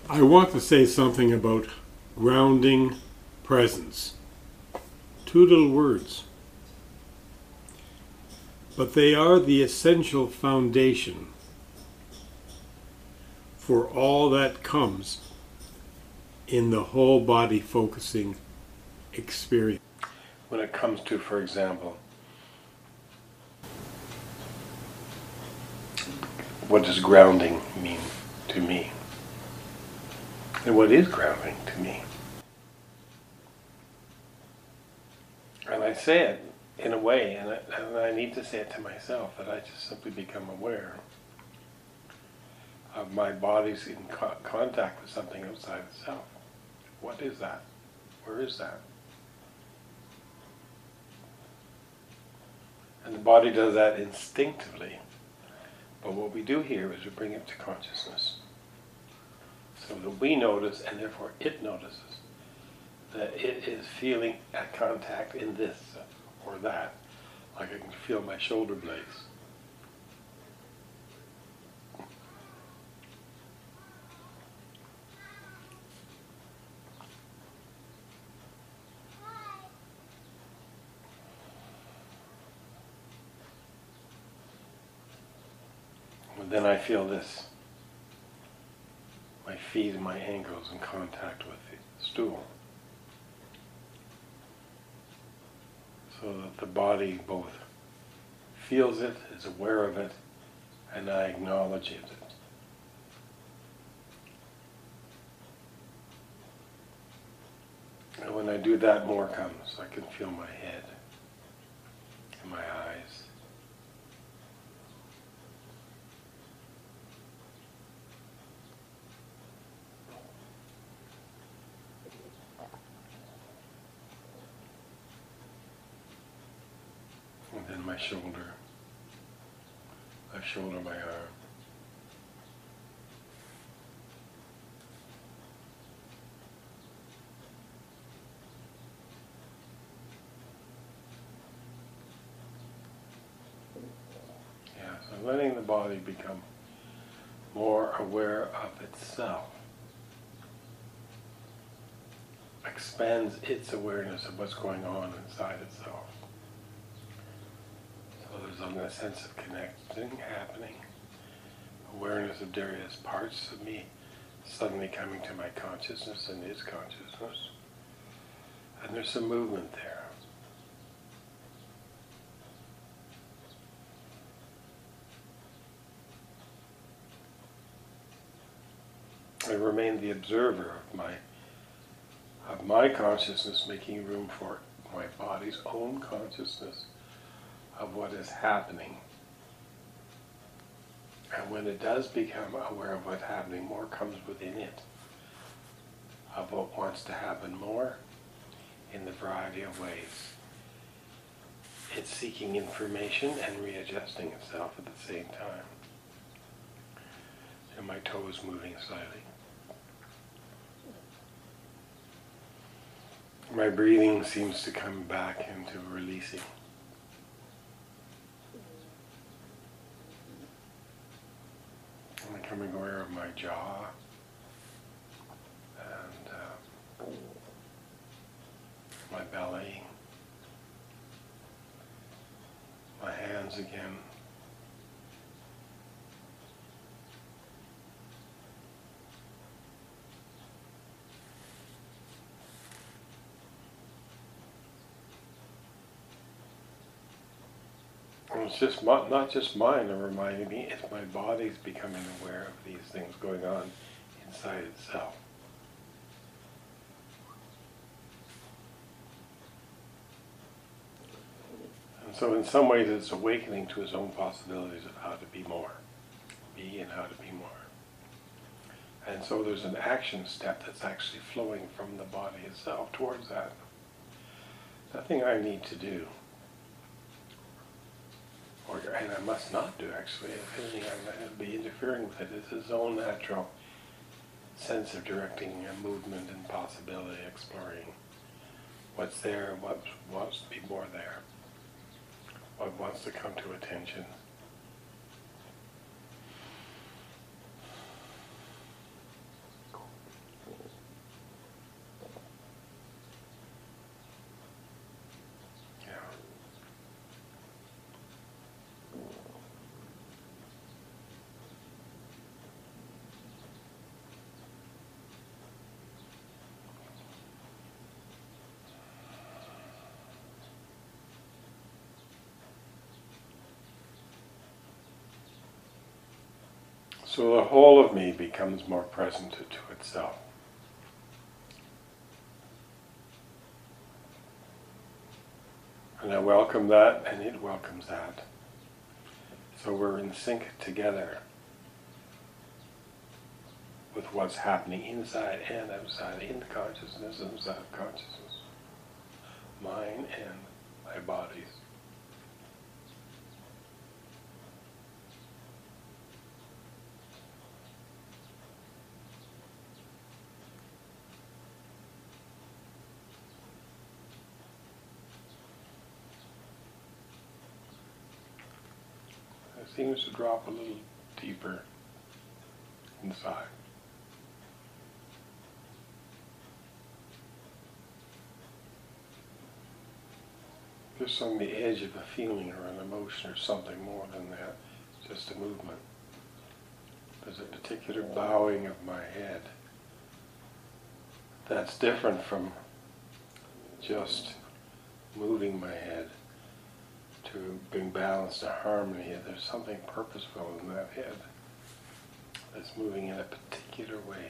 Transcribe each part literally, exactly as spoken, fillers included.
I want to say something about grounding presence. Two little words. But they are the essential foundation for all that comes in the whole body focusing experience. When it comes to, for example, what does grounding mean to me? And what is grounding to me? And I say it in a way, and I, and I need to say it to myself, that I just simply become aware of my body's in co- contact with something outside itself. What is that? Where is that? And the body does that instinctively. But what we do here is we bring it to consciousness. So that we notice, and therefore it notices, that it is feeling a contact in this or that. Like I can feel my shoulder blades. And then I feel this. My feet and my ankles in contact with the stool. So that the body both feels it, is aware of it, and I acknowledge it. And when I do that, more comes. I can feel my head and my eyes. And then my shoulder, my shoulder, my arm. Yeah, so letting the body become more aware of itself expands its awareness of what's going on inside itself. So there's a sense of connecting happening, awareness of various parts of me suddenly coming to my consciousness and its consciousness. And there's some movement there. I remain the observer of my of my consciousness, making room for my body's own consciousness of what is happening. And when it does become aware of what's happening, more comes within it of what wants to happen more in the variety of ways. It's seeking information and readjusting itself at the same time. And my toes moving slightly. My breathing seems to come back into releasing. I'm becoming aware of my jaw and uh, my belly, my hands again. And it's just not, not just mine are reminding me, it's my body's becoming aware of these things going on inside itself. And so in some ways it's awakening to its own possibilities of how to be more, be and how to be more. And so there's an action step that's actually flowing from the body itself towards that. Nothing I need to do. Or, and I must not do actually. If anything, I'm going to be interfering with it. It's his own natural sense of directing a movement and possibility, exploring what's there, what wants to be more there, what wants to come to attention. So the whole of me becomes more present to, to itself. And I welcome that, and it welcomes that. So we're in sync together with what's happening inside and outside, in consciousness and outside of consciousness, mine and my body's. It seems to drop a little deeper inside. Just on the edge of a feeling or an emotion or something more than that, just a movement. There's a particular bowing of my head that's different from just moving my head to bring balance to harmony. There's something purposeful in that head that's moving in a particular way,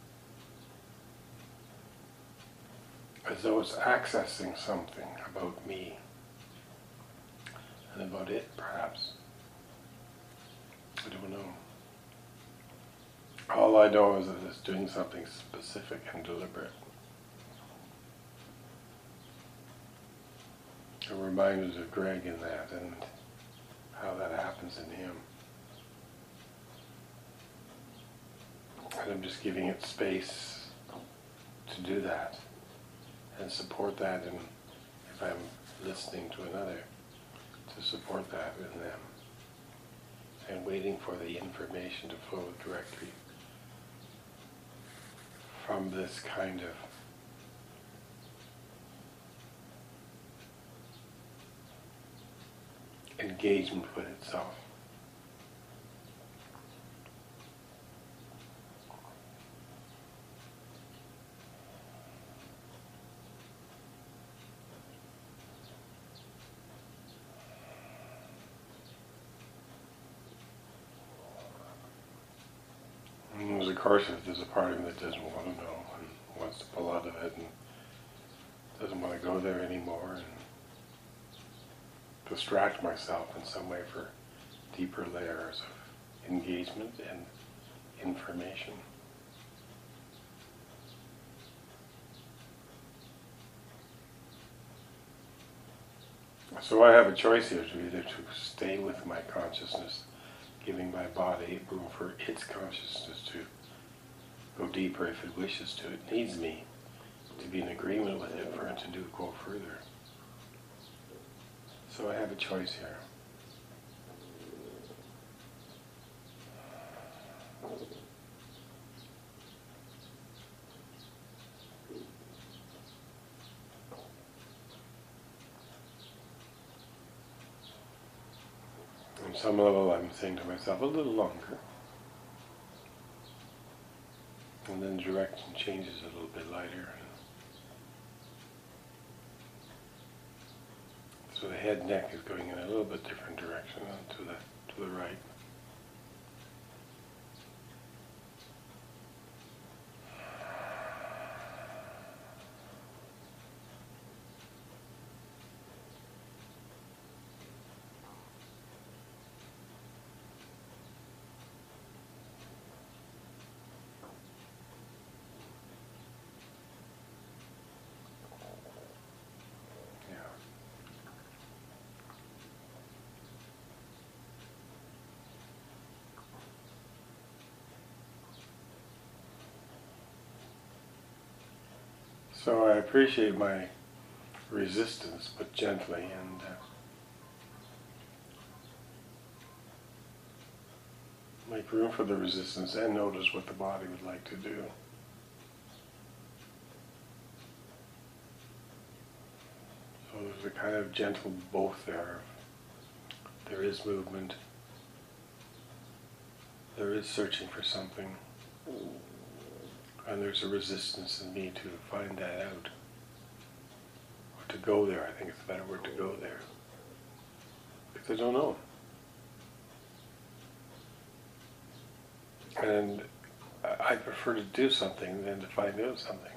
as though it's accessing something about me and about it, perhaps. I don't know. All I know is that it's doing something specific and deliberate. It reminds us of Greg in that and how that happens in him. And I'm just giving it space to do that and support that, and if I'm listening to another, to support that in them, and waiting for the information to flow directly from this kind of engagement with itself. And of course, if there's a part of me that doesn't want to know and wants to pull out of it and doesn't want to go there anymore, and distract myself in some way for deeper layers of engagement and information. So I have a choice here to either to stay with my consciousness, giving my body room for its consciousness to go deeper if it wishes to. It needs me to be in agreement with it for it to do go further. So I have a choice here. On some level I'm saying to myself, a little longer. And then direction changes a little bit lighter. So the head neck is going in a little bit different direction to the to the right. So I appreciate my resistance, but gently, and uh, make room for the resistance and notice what the body would like to do. So there's a kind of gentle both there. There is movement. There is searching for something. And there's a resistance in me to find that out. Or to go there. I think it's a better word, to go there. Because I don't know. And I prefer to do something than to find out something.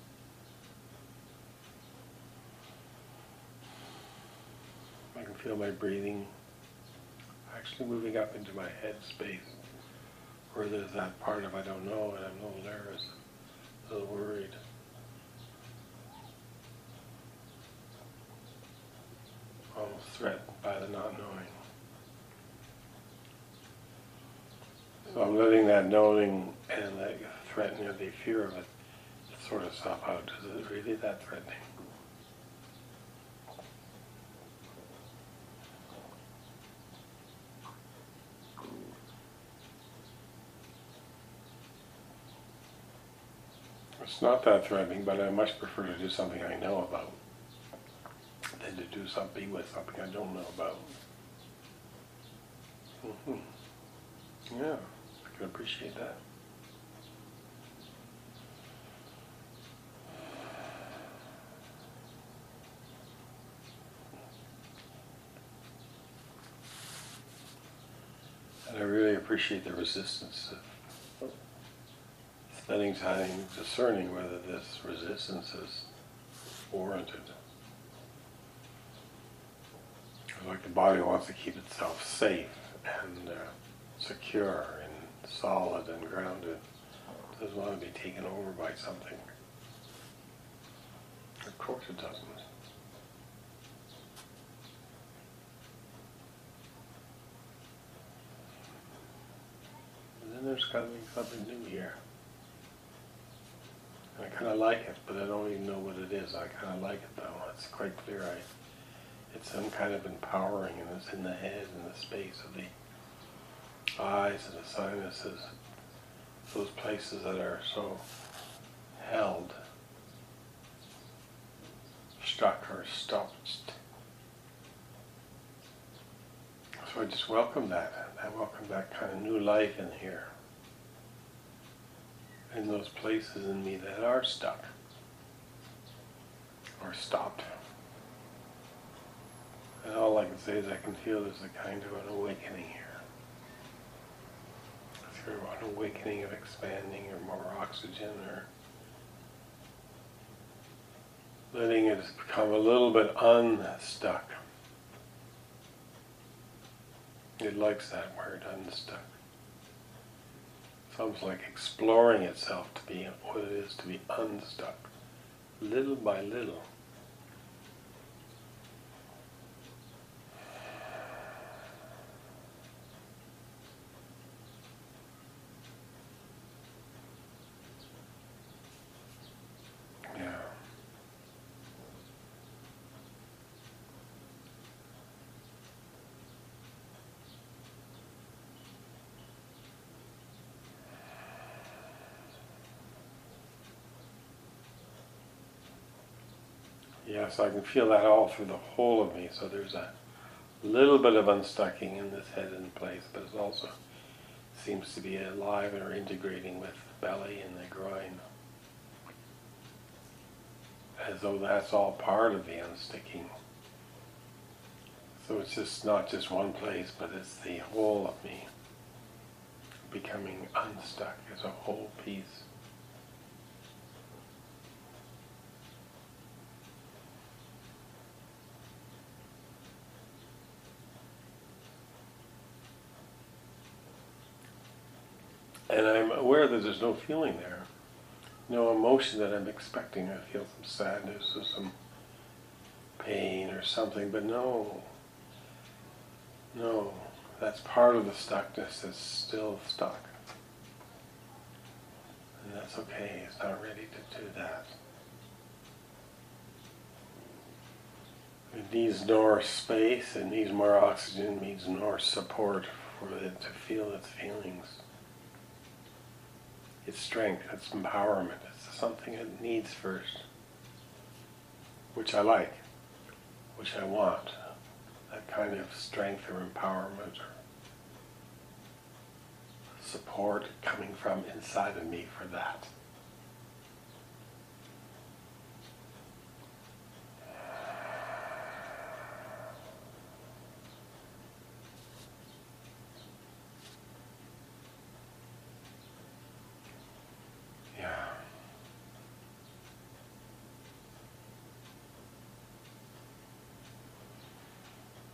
I can feel my breathing actually moving up into my head space, where there's that part of I don't know, and I'm a little nervous, a little worried. Almost threatened by the not knowing. So I'm letting that knowing and that threatening or the fear of it sort of stop out. Is it really that threatening? It's not that threatening, but I much prefer to do something I know about than to do something with something I don't know about. Mm-hmm. Yeah, I can appreciate that. And I really appreciate the resistance of spending time discerning whether this resistance is warranted. Like the body wants to keep itself safe and uh, secure and solid and grounded. It doesn't want to be taken over by something. Of course it doesn't. And then there's got to be something new here. I kind of like it, but I don't even know what it is. I kind of like it though. It's quite clear. I, it's some kind of empowering, and it's in the head and the space of the eyes and the sinuses. Those places that are so held, stuck or stopped. So I just welcome that. I welcome that kind of new life in here. In those places in me that are stuck or stopped. And all I can say is I can feel there's a kind of an awakening here. Sort of an awakening of expanding or more oxygen, or letting it become a little bit unstuck. It likes that word, unstuck. It's almost like exploring itself to be what it is to be unstuck, little by little. Yeah. Yes, I can feel that all through the whole of me. So there's a little bit of unstucking in this head in place, but it also seems to be alive or integrating with the belly and the groin. As though that's all part of the unsticking. So it's just not just one place, but it's the whole of me becoming unstuck as a whole piece. And I'm aware that there's no feeling there, no emotion that I'm expecting. I feel some sadness or some pain or something, but no, no, that's part of the stuckness that's still stuck. And that's okay, it's not ready to do that. It needs more space, it needs more oxygen, it needs more support for it to feel its feelings. Its strength, its empowerment, it's something it needs first, which I like, which I want, that kind of strength or empowerment or support coming from inside of me for that.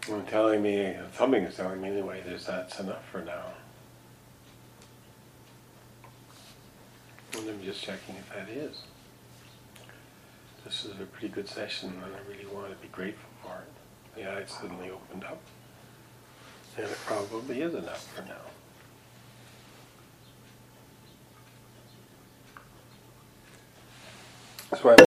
Well, telling me, something is telling me anyway, there's that's enough for now. And I'm just checking if that is. This is a pretty good session, and I really want to be grateful for it. The eyes suddenly opened up, and it probably is enough for now. So I